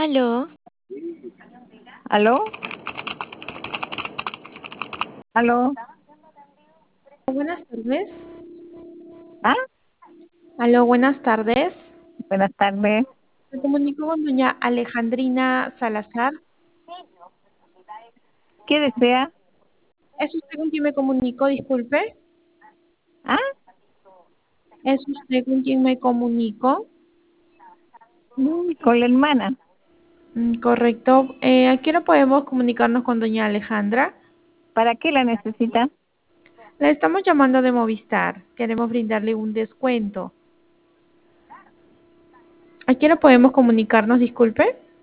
Aló, ¿Aló? ¿Aló? Buenas tardes. ¿Ah? Aló, buenas tardes. Buenas tardes. Me comunico con doña Alejandrina Salazar. ¿Qué desea? ¿Es usted con quien me comunico? Disculpe. ¿Ah? ¿Es usted con quien me comunico? Con la hermana. Correcto. ¿A qué hora podemos comunicarnos con doña Alejandra? ¿Para qué la necesita? La estamos llamando de Movistar. Queremos brindarle un descuento. ¿A qué hora podemos comunicarnos? Disculpe.